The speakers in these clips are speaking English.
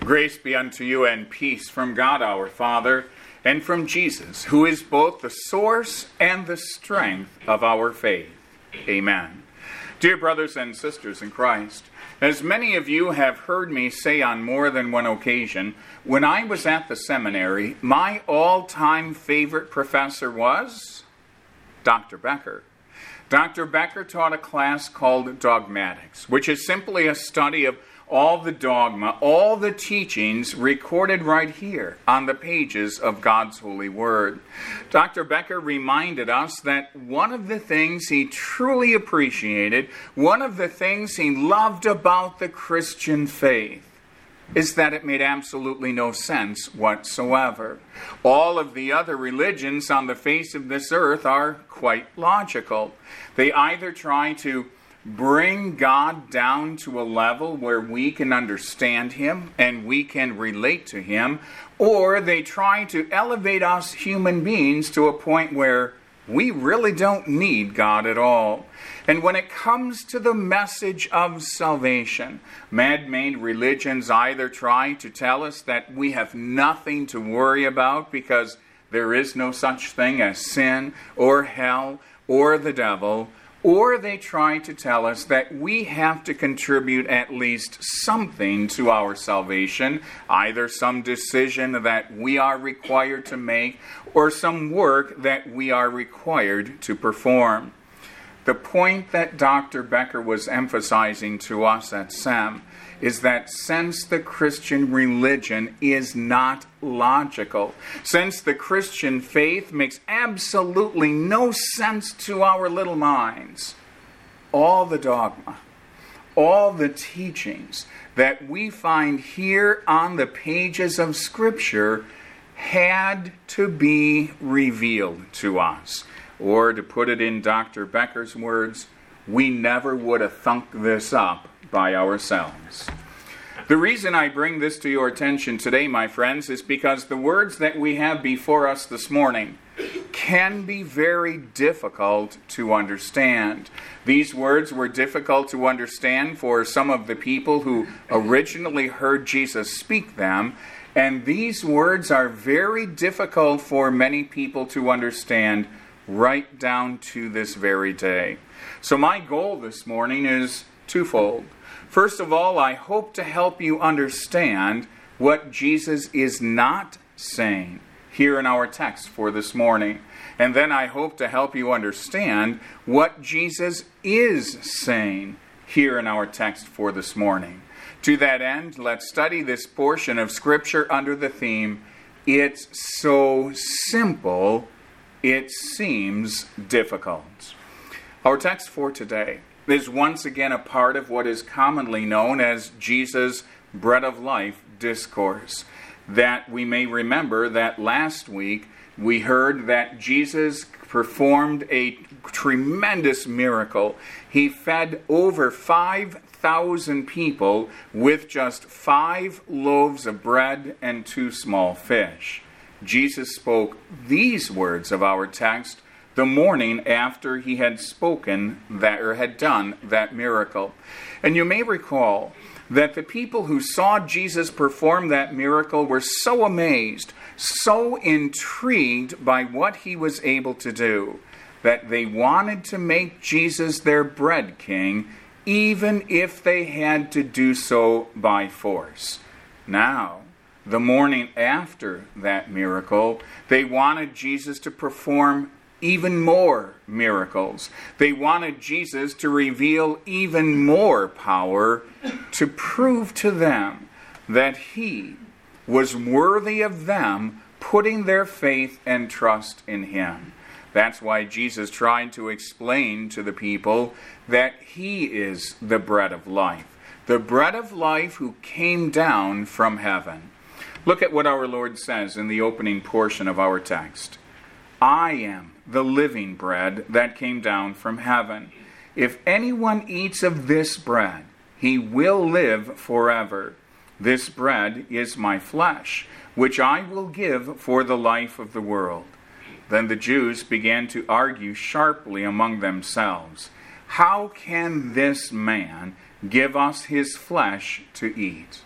Grace be unto you and peace from God our Father and from Jesus, who is both the source and the strength of our faith. Amen. Dear brothers and sisters in Christ, as many of you have heard me say on more than one occasion, when I was at the seminary, my all-time favorite professor was Dr. Becker. Dr. Becker taught a class called Dogmatics, which is simply a study of all the dogma, all the teachings recorded right here on the pages of God's holy word. Dr. Becker reminded us that one of the things he truly appreciated, one of the things he loved about the Christian faith, is that it made absolutely no sense whatsoever. All of the other religions on the face of this earth are quite logical. They either try to bring God down to a level where we can understand Him and we can relate to Him, or they try to elevate us human beings to a point where we really don't need God at all. And when it comes to the message of salvation, man-made religions either try to tell us that we have nothing to worry about because there is no such thing as sin or hell or the devil, or they try to tell us that we have to contribute at least something to our salvation, either some decision that we are required to make or some work that we are required to perform. The point that Dr. Becker was emphasizing to us at SEM is that since the Christian religion is not logical, since the Christian faith makes absolutely no sense to our little minds, all the dogma, all the teachings that we find here on the pages of Scripture had to be revealed to us. Or to put it in Dr. Becker's words, we never would have thunk this up by ourselves. The reason I bring this to your attention today, my friends, is because the words that we have before us this morning can be very difficult to understand. These words were difficult to understand for some of the people who originally heard Jesus speak them, and these words are very difficult for many people to understand right down to this very day. So my goal this morning is twofold. First of all, I hope to help you understand what Jesus is not saying here in our text for this morning. And then I hope to help you understand what Jesus is saying here in our text for this morning. To that end, let's study this portion of Scripture under the theme, It's So Simple, It Seems Difficult. Our text for today is once again a part of what is commonly known as Jesus' Bread of Life discourse. That we may remember that last week we heard that Jesus performed a tremendous miracle. He fed over 5,000 people with just 5 loaves of bread and 2 small fish. Jesus spoke these words of our text the morning after he had spoken that, or had done that miracle. And you may recall that the people who saw Jesus perform that miracle were so amazed, so intrigued by what he was able to do, that they wanted to make Jesus their bread king, even if they had to do so by force. Now, the morning after that miracle, they wanted Jesus to perform even more miracles. They wanted Jesus to reveal even more power to prove to them that he was worthy of them putting their faith and trust in him. That's why Jesus tried to explain to the people that he is the bread of life. The bread of life who came down from heaven. Look at what our Lord says in the opening portion of our text. I am the living bread that came down from heaven. If anyone eats of this bread, he will live forever. This bread is my flesh, which I will give for the life of the world. Then the Jews began to argue sharply among themselves. How can this man give us his flesh to eat?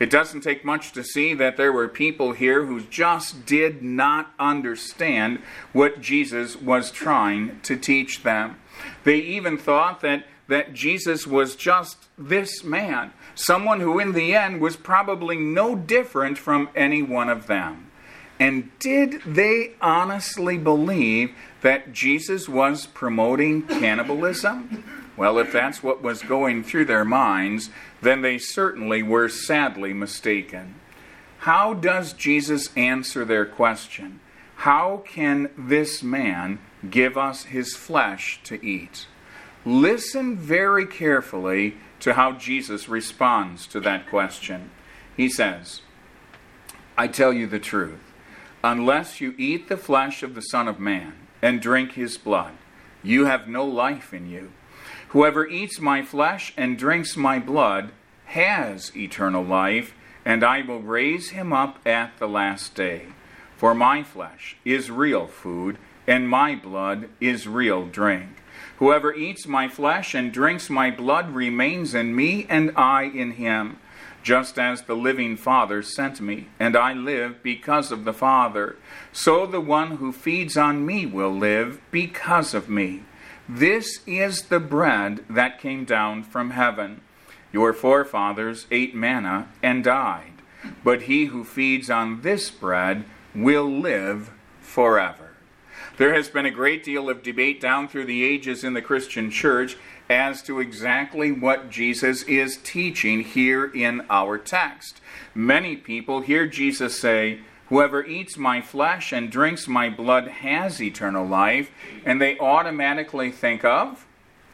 It doesn't take much to see that there were people here who just did not understand what Jesus was trying to teach them. They even thought that Jesus was just this man, someone who in the end was probably no different from any one of them. And did they honestly believe that Jesus was promoting cannibalism? Well, if that's what was going through their minds, then they certainly were sadly mistaken. How does Jesus answer their question? How can this man give us his flesh to eat? Listen very carefully to how Jesus responds to that question. He says, I tell you the truth, unless you eat the flesh of the Son of Man and drink his blood, you have no life in you. Whoever eats my flesh and drinks my blood has eternal life, and I will raise him up at the last day. For my flesh is real food, and my blood is real drink. Whoever eats my flesh and drinks my blood remains in me, and I in him. Just as the living Father sent me, and I live because of the Father, so the one who feeds on me will live because of me. This is the bread that came down from heaven. Your forefathers ate manna and died, but he who feeds on this bread will live forever. There has been a great deal of debate down through the ages in the Christian church as to exactly what Jesus is teaching here in our text. Many people hear Jesus say, whoever eats my flesh and drinks my blood has eternal life, and they automatically think of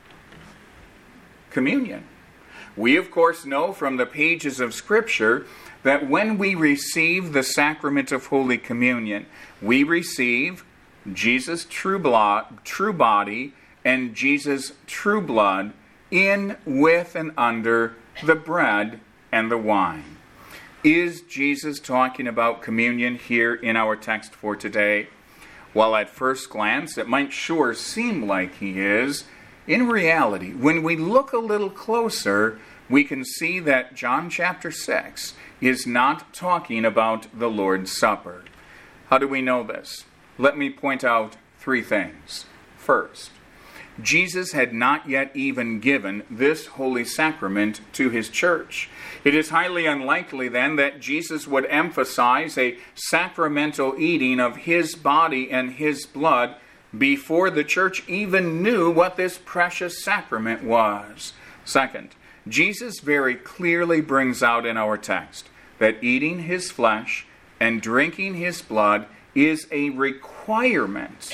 communion. We, of course, know from the pages of Scripture that when we receive the sacrament of Holy Communion, we receive Jesus' true body and Jesus' true blood in, with, and under the bread and the wine. Is Jesus talking about communion here in our text for today? Well, at first glance, it might sure seem like he is. In reality, when we look a little closer, we can see that John chapter 6 is not talking about the Lord's Supper. How do we know this? Let me point out three things. First, Jesus had not yet even given this holy sacrament to his church. It is highly unlikely then that Jesus would emphasize a sacramental eating of his body and his blood before the church even knew what this precious sacrament was. Second, Jesus very clearly brings out in our text that eating his flesh and drinking his blood is a requirement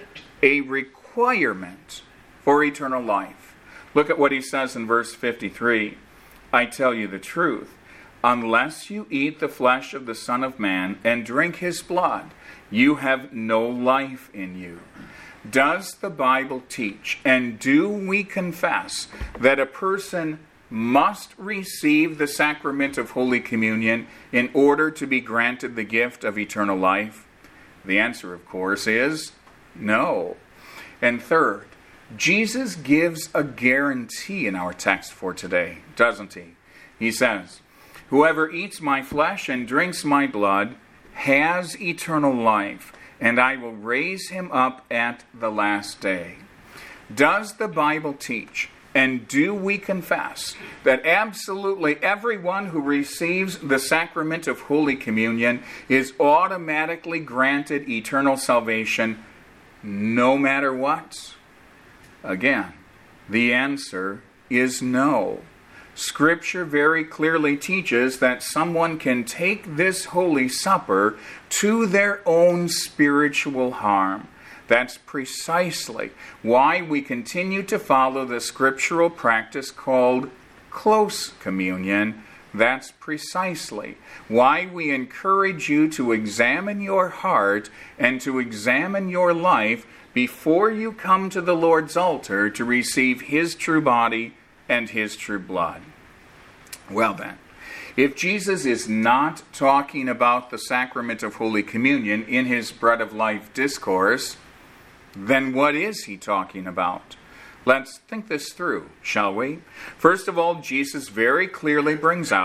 for eternal life. Look at what he says in verse 53. I tell you the truth, unless you eat the flesh of the Son of Man and drink his blood, you have no life in you. Does the Bible teach, and do we confess, that a person must receive the sacrament of Holy Communion in order to be granted the gift of eternal life? The answer, of course, is no. And third, Jesus gives a guarantee in our text for today, doesn't he? He says, whoever eats my flesh and drinks my blood has eternal life, and I will raise him up at the last day. Does the Bible teach, and do we confess, that absolutely everyone who receives the sacrament of Holy Communion is automatically granted eternal salvation no matter what? Again, the answer is no. Scripture very clearly teaches that someone can take this Holy Supper to their own spiritual harm. That's precisely why we continue to follow the scriptural practice called close communion. That's precisely why we encourage you to examine your heart and to examine your life before you come to the Lord's altar to receive his true body and his true blood. Well then, if Jesus is not talking about the sacrament of Holy Communion in his Bread of Life discourse, then what is he talking about? Let's think this through, shall we? First of all, Jesus very clearly brings out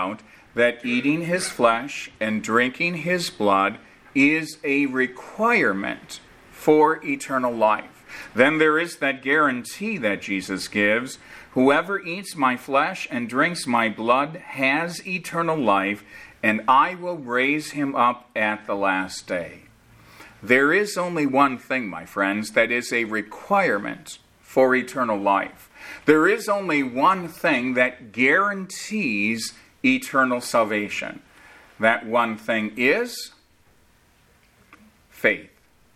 that eating his flesh and drinking his blood is a requirement for eternal life. Then there is that guarantee that Jesus gives: whoever eats my flesh and drinks my blood has eternal life, and I will raise him up at the last day. There is only one thing, my friends, that is a requirement for eternal life. There is only one thing that guarantees eternal salvation. That one thing is faith.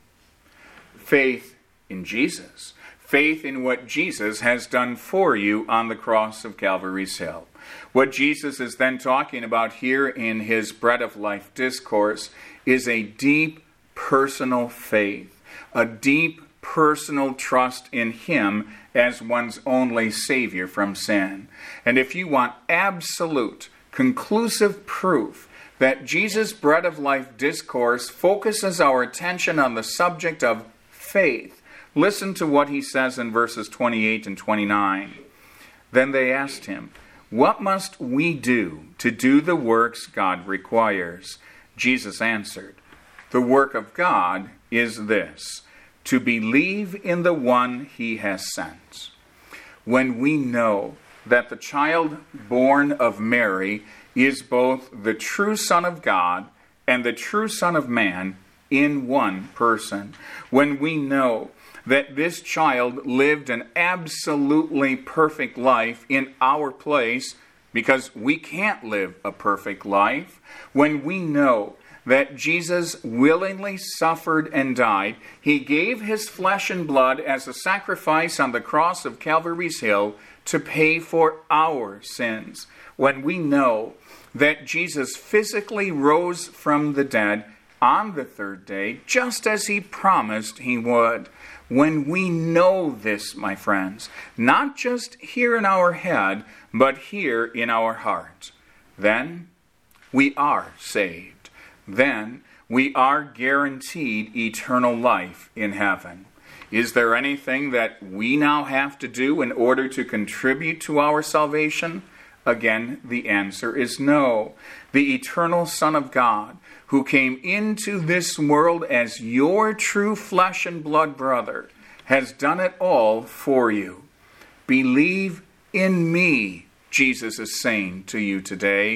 Faith in Jesus. Faith in what Jesus has done for you on the cross of Calvary's Hill. What Jesus is then talking about here in his Bread of Life discourse is a deep personal faith, a deep personal trust in him as one's only Savior from sin. And if you want absolute, conclusive proof that Jesus' Bread of Life discourse focuses our attention on the subject of faith, listen to what he says in verses 28 and 29. Then they asked him, "What must we do to do the works God requires?" Jesus answered, "The work of God is this, to believe in the one he has sent." When we know that the child born of Mary is both the true Son of God and the true Son of Man in one person, when we know that this child lived an absolutely perfect life in our place because we can't live a perfect life, when we know that Jesus willingly suffered and died, he gave his flesh and blood as a sacrifice on the cross of Calvary's Hill to pay for our sins, when we know that Jesus physically rose from the dead on the third day, just as he promised he would, when we know this, my friends, not just here in our head, but here in our heart, then we are saved. Then we are guaranteed eternal life in heaven. Is there anything that we now have to do in order to contribute to our salvation? Again, the answer is no. The eternal Son of God, who came into this world as your true flesh and blood brother, has done it all for you. Believe in me, Jesus is saying to you today.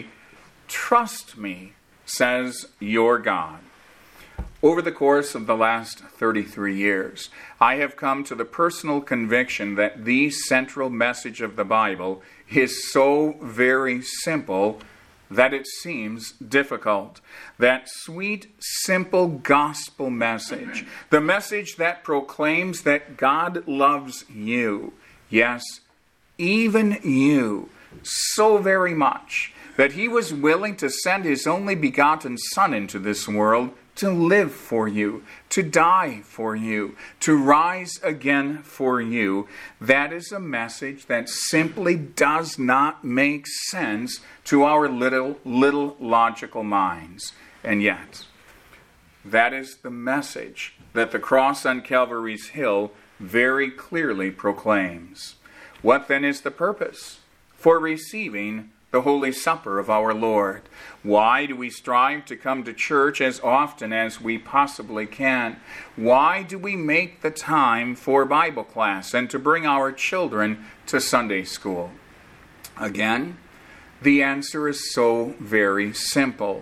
Trust me, says your God. Over the course of the last 33 years, I have come to the personal conviction that the central message of the Bible is so very simple that it seems difficult. That sweet, simple gospel message, the message that proclaims that God loves you, yes, even you, so very much, that he was willing to send his only begotten Son into this world to live for you, to die for you, to rise again for you. That is a message that simply does not make sense to our little logical minds. And yet, that is the message that the cross on Calvary's Hill very clearly proclaims. What then is the purpose for receiving the Holy Supper of our Lord? Why do we strive to come to church as often as we possibly can? Why do we make the time for Bible class and to bring our children to Sunday school? Again, the answer is so very simple.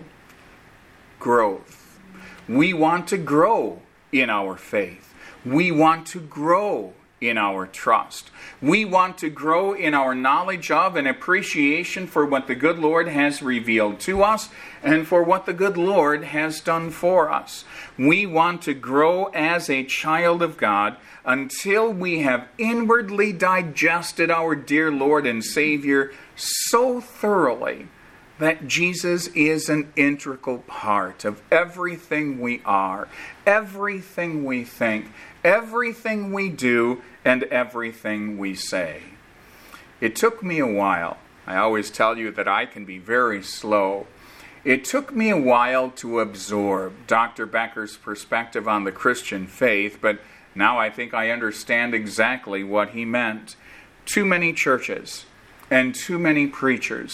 Growth. We want to grow in our faith. We want to grow in our trust. We want to grow in our knowledge of and appreciation for what the good Lord has revealed to us and for what the good Lord has done for us. We want to grow as a child of God until we have inwardly digested our dear Lord and Savior so thoroughly that Jesus is an integral part of everything we are, everything we think, everything we do, and everything we say. It took me a while. I always tell you that I can be very slow. It took me a while to absorb Dr. Becker's perspective on the Christian faith, but now I think I understand exactly what he meant. Too many churches and too many preachers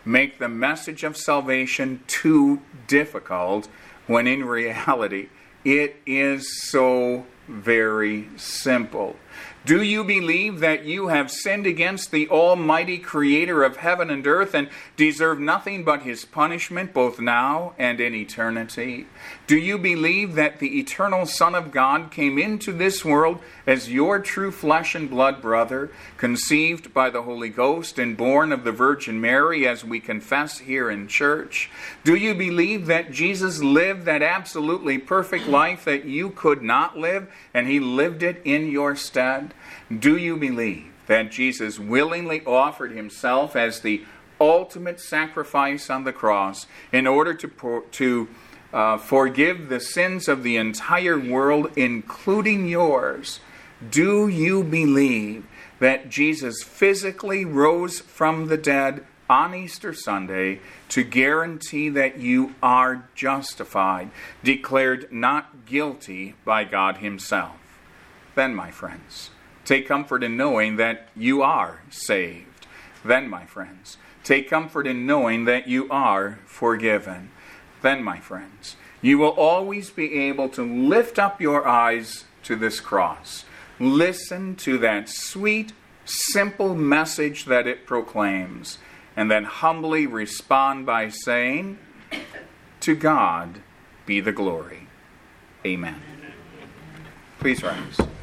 make the message of salvation too difficult, when in reality it is so very simple. Do you believe that you have sinned against the Almighty Creator of heaven and earth and deserve nothing but His punishment both now and in eternity? Do you believe that the eternal Son of God came into this world as your true flesh and blood brother, conceived by the Holy Ghost and born of the Virgin Mary, as we confess here in church? Do you believe that Jesus lived that absolutely perfect life that you could not live, and He lived it in your stead? Do you believe that Jesus willingly offered Himself as the ultimate sacrifice on the cross in order to forgive the sins of the entire world, including yours? Do you believe that Jesus physically rose from the dead on Easter Sunday to guarantee that you are justified, declared not guilty by God Himself? Then, my friends, take comfort in knowing that you are saved. Then, my friends, take comfort in knowing that you are forgiven. Then, my friends, you will always be able to lift up your eyes to this cross. Listen to that sweet, simple message that it proclaims, and then humbly respond by saying, "To God be the glory." Amen. Please rise.